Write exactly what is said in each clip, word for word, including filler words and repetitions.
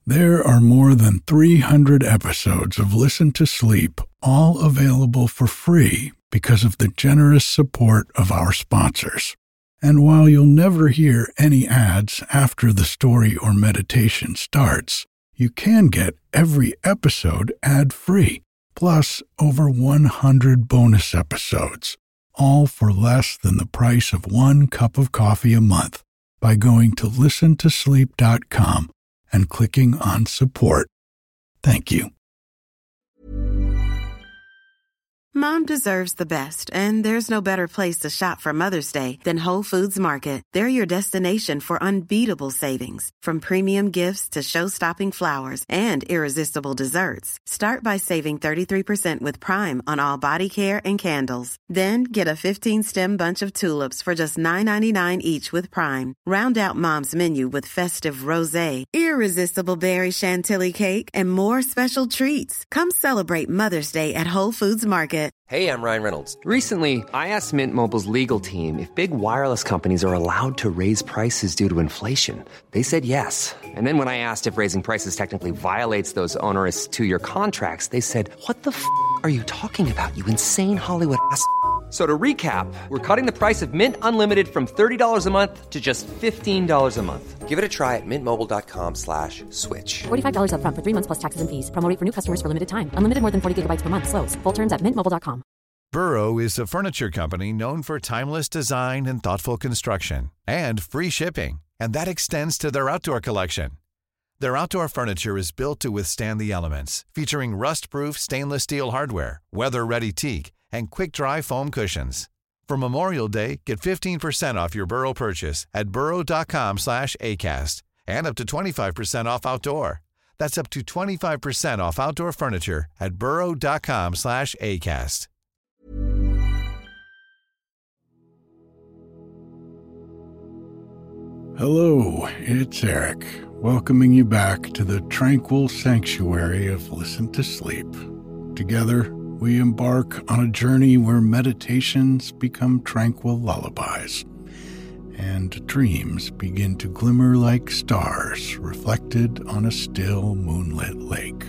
There are more than three hundred episodes of Listen to Sleep, all available for free because of the generous support of our sponsors. And while you'll never hear any ads after the story or meditation starts, you can get every episode ad-free, plus over one hundred bonus episodes, all for less than the price of one cup of coffee a month by going to listen to sleep dot com and clicking on support. Thank you. Mom deserves the best, and there's no better place to shop for Mother's Day than Whole Foods Market. They're your destination for unbeatable savings, from premium gifts to show-stopping flowers and irresistible desserts. Start by saving thirty-three percent with Prime on all body care and candles. Then get a fifteen-stem bunch of tulips for just nine ninety-nine each with Prime. Round out Mom's menu with festive rosé, irresistible berry chantilly cake, and more special treats. Come celebrate Mother's Day at Whole Foods Market. Hey, I'm Ryan Reynolds. Recently, I asked Mint Mobile's legal team if big wireless companies are allowed to raise prices due to inflation. They said yes. And then when I asked if raising prices technically violates those onerous two-year contracts, they said, "What the f*** are you talking about, you insane Hollywood ass f- So to recap, we're cutting the price of Mint Unlimited from thirty dollars a month to just fifteen dollars a month. Give it a try at mintmobile.com slash switch. forty-five dollars up front for three months plus taxes and fees. Promo rate for new customers for limited time. Unlimited more than forty gigabytes per month. Slows full terms at mint mobile dot com. Burrow is a furniture company known for timeless design and thoughtful construction and free shipping. And that extends to their outdoor collection. Their outdoor furniture is built to withstand the elements, featuring rust-proof stainless steel hardware, weather-ready teak, and quick-dry foam cushions. For Memorial Day, get fifteen percent off your Burrow purchase at burrow.com slash ACAST and up to twenty-five percent off outdoor. That's up to twenty-five percent off outdoor furniture at burrow.com slash ACAST. Hello, it's Eric, welcoming you back to the tranquil sanctuary of Listen to Sleep. Together, we embark on a journey where meditations become tranquil lullabies, and dreams begin to glimmer like stars reflected on a still moonlit lake.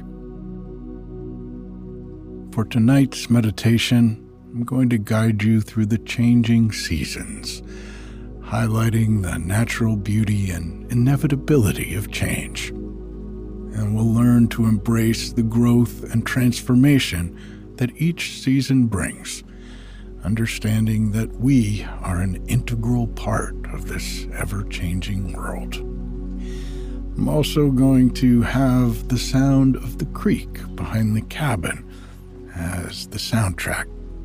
For tonight's meditation, I'm going to guide you through the changing seasons, highlighting the natural beauty and inevitability of change. And we'll learn to embrace the growth and transformation that each season brings, understanding that we are an integral part of this ever-changing world. I'm also going to have the sound of the creek behind the cabin as the soundtrack.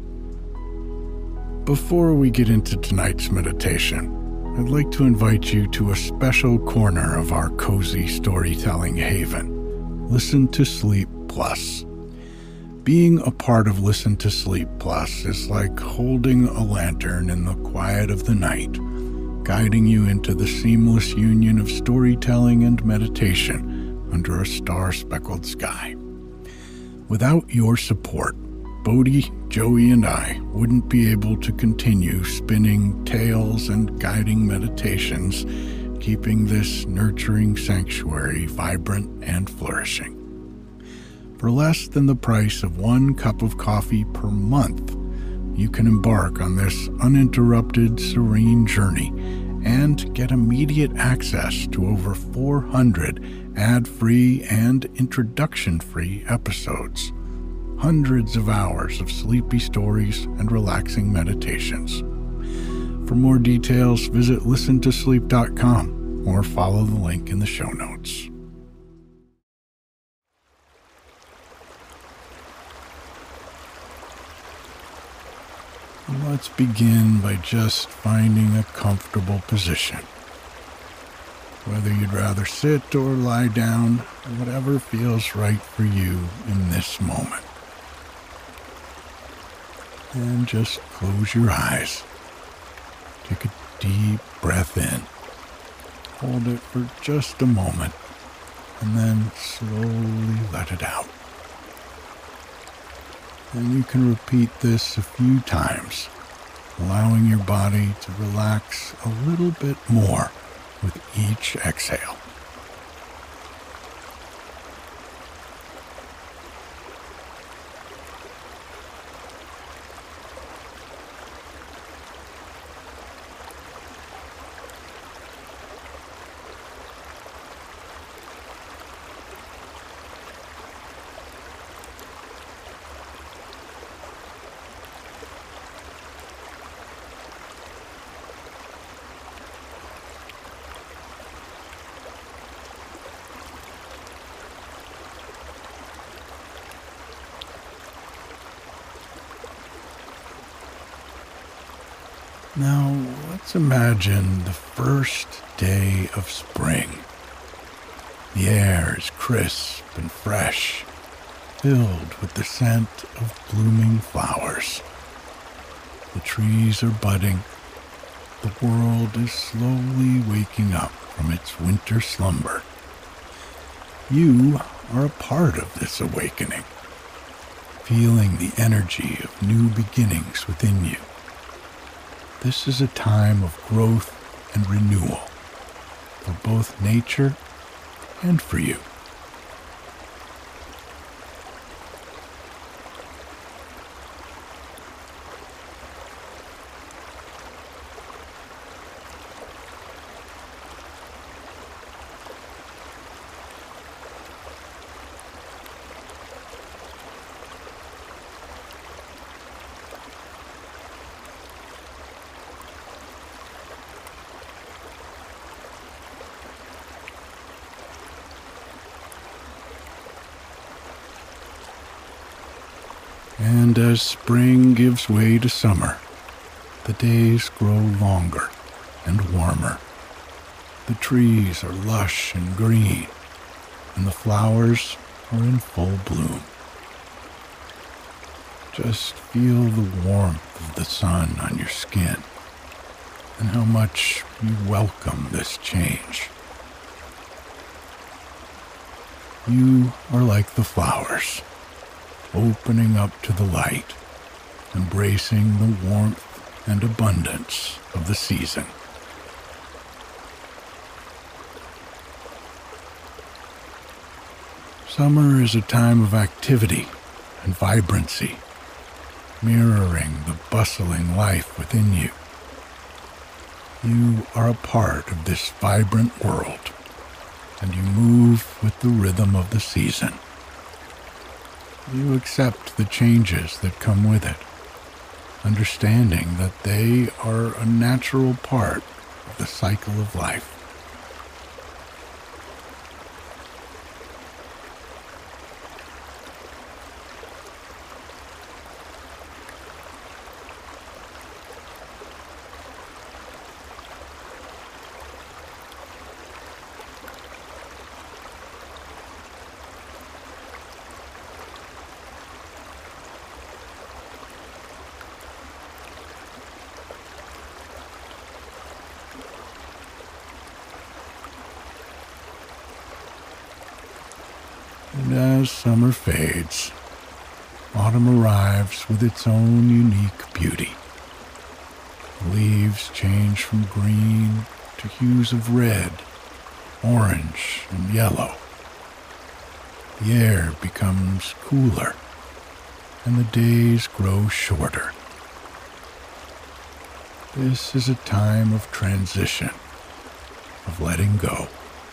Before we get into tonight's meditation, I'd like to invite you to a special corner of our cozy storytelling haven, Listen to Sleep Plus. Being a part of Listen to Sleep Plus is like holding a lantern in the quiet of the night, guiding you into the seamless union of storytelling and meditation under a star-speckled sky. Without your support, Bodhi, Joey, and I wouldn't be able to continue spinning tales and guiding meditations, keeping this nurturing sanctuary vibrant and flourishing. For less than the price of one cup of coffee per month, you can embark on this uninterrupted, serene journey and get immediate access to over four hundred ad-free and introduction-free episodes, hundreds of hours of sleepy stories and relaxing meditations. For more details, visit listen to sleep dot com or follow the link in the show notes. Let's begin by just finding a comfortable position. Whether you'd rather sit or lie down, whatever feels right for you in this moment. And just close your eyes. Take a deep breath in. Hold it for just a moment, and then slowly let it out. And you can repeat this a few times, allowing your body to relax a little bit more with each exhale. Now, let's imagine the first day of spring. The air is crisp and fresh, filled with the scent of blooming flowers. The trees are budding. The world is slowly waking up from its winter slumber. You are a part of this awakening, feeling the energy of new beginnings within you. This is a time of growth and renewal for both nature and for you. And as spring gives way to summer, the days grow longer and warmer. The trees are lush and green, and the flowers are in full bloom. Just feel the warmth of the sun on your skin, and how much you welcome this change. You are like the flowers, opening up to the light, embracing the warmth and abundance of the season. Summer is a time of activity and vibrancy, mirroring the bustling life within you. You are a part of this vibrant world, and you move with the rhythm of the season. You accept the changes that come with it, understanding that they are a natural part of the cycle of life. And as summer fades, autumn arrives with its own unique beauty. The leaves change from green to hues of red, orange, and yellow. The air becomes cooler, and the days grow shorter. This is a time of transition, of letting go.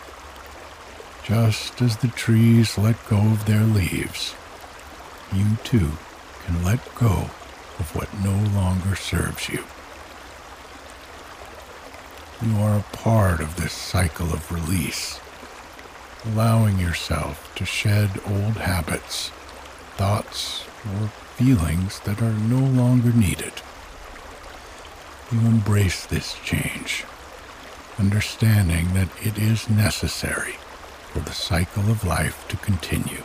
Just as the trees let go of their leaves, you too can let go of what no longer serves you. You are a part of this cycle of release, allowing yourself to shed old habits, thoughts, or feelings that are no longer needed. You embrace this change, understanding that it is necessary for the cycle of life to continue.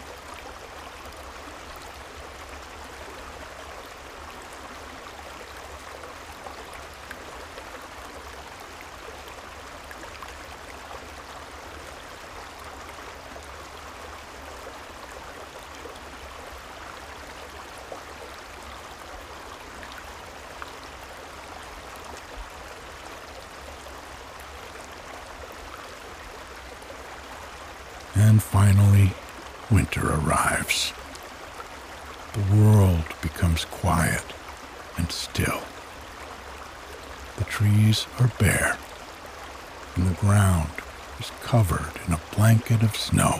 And finally, winter arrives. The world becomes quiet and still. The trees are bare, and the ground is covered in a blanket of snow.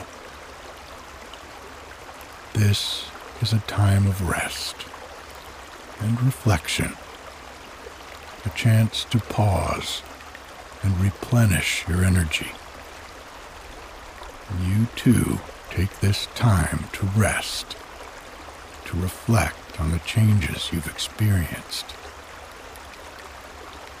This is a time of rest and reflection, a chance to pause and replenish your energy. You too take this time to rest, to reflect on the changes you've experienced.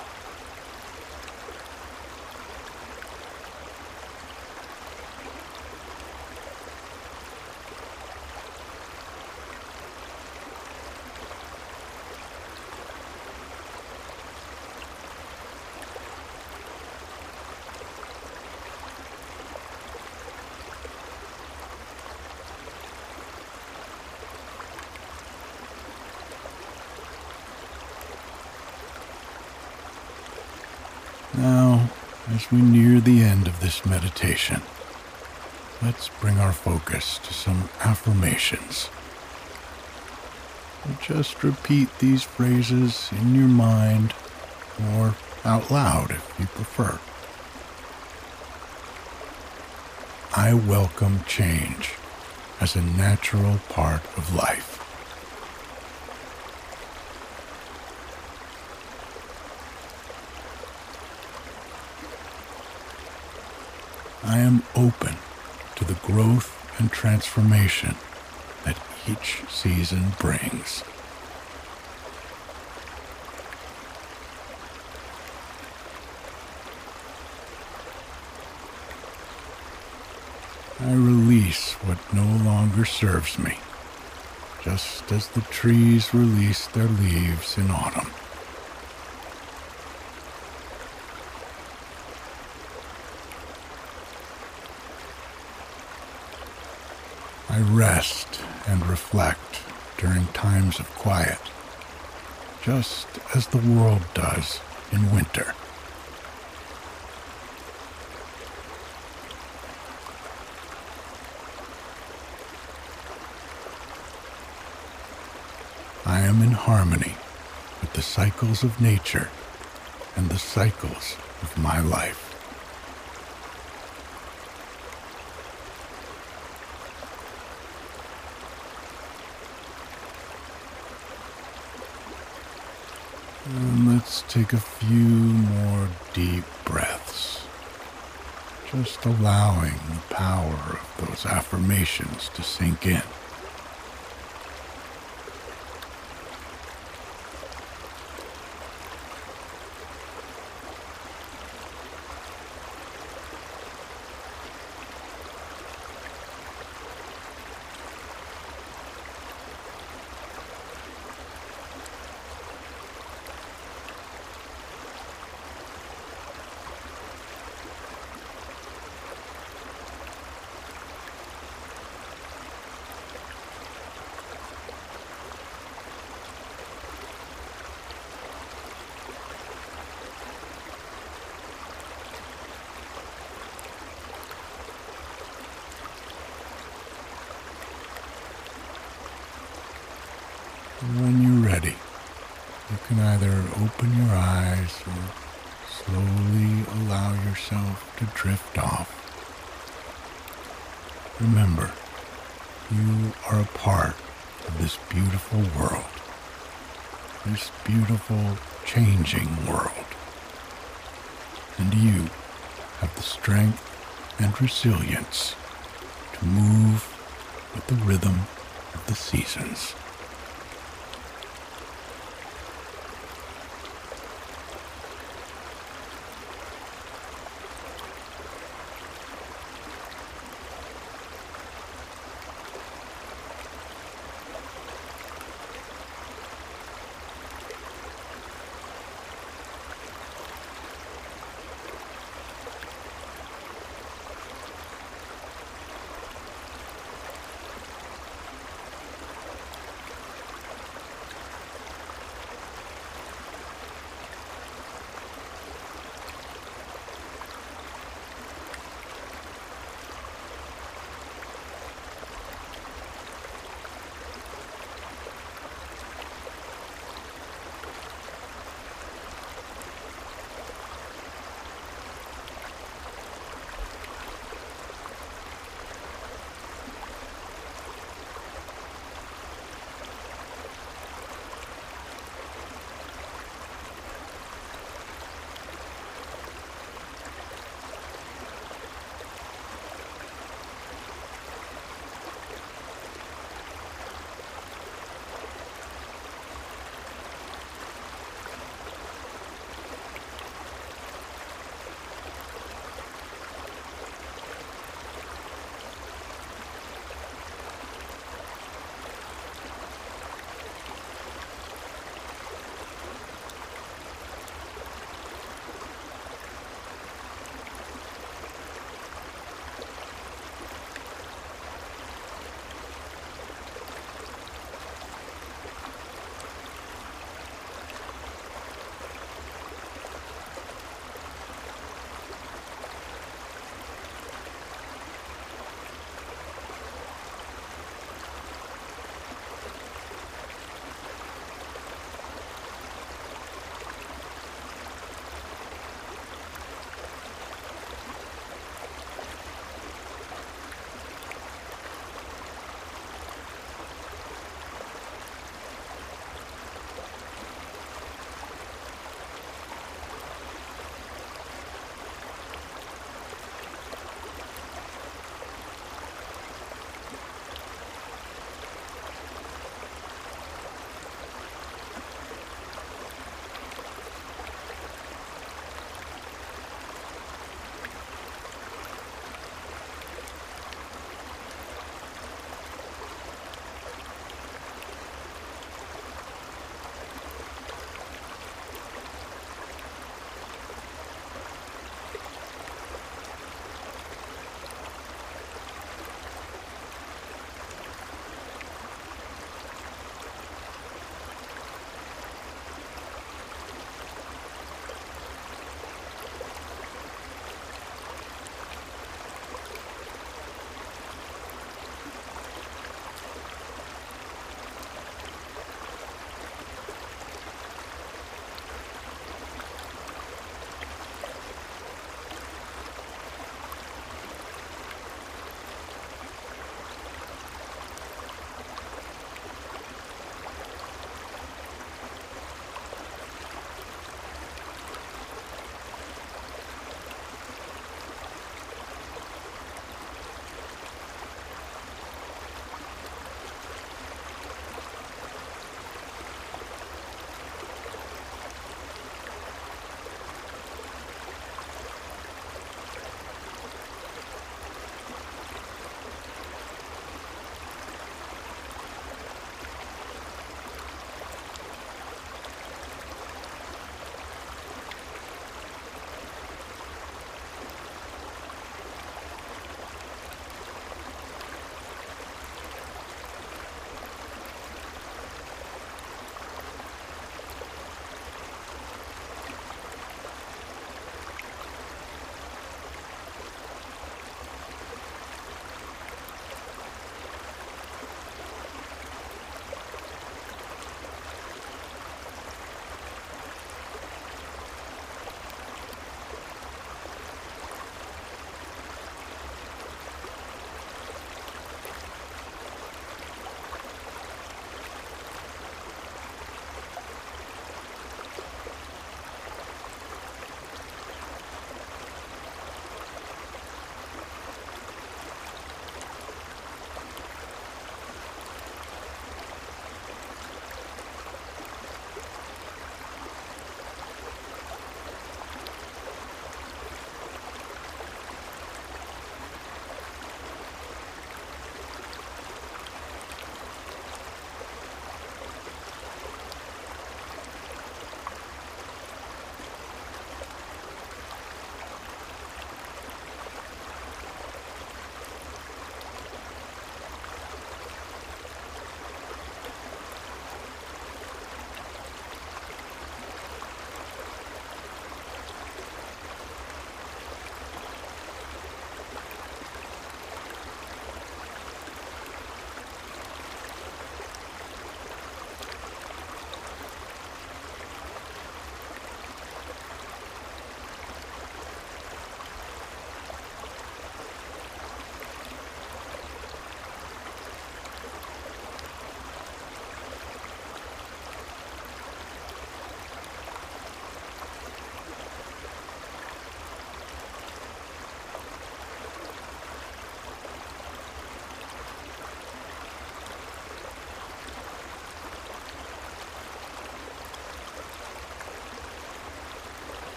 As we near the end of this meditation, let's bring our focus to some affirmations. Just repeat these phrases in your mind or out loud if you prefer. I welcome change as a natural part of life. I am open to the growth and transformation that each season brings. I release what no longer serves me, just as the trees release their leaves in autumn. I rest and reflect during times of quiet, just as the world does in winter. I am in harmony with the cycles of nature and the cycles of my life. And let's take a few more deep breaths, just allowing the power of those affirmations to sink in. When you're ready, you can either open your eyes or slowly allow yourself to drift off. Remember, you are a part of this beautiful world, this beautiful, changing world. And you have the strength and resilience to move with the rhythm of the seasons.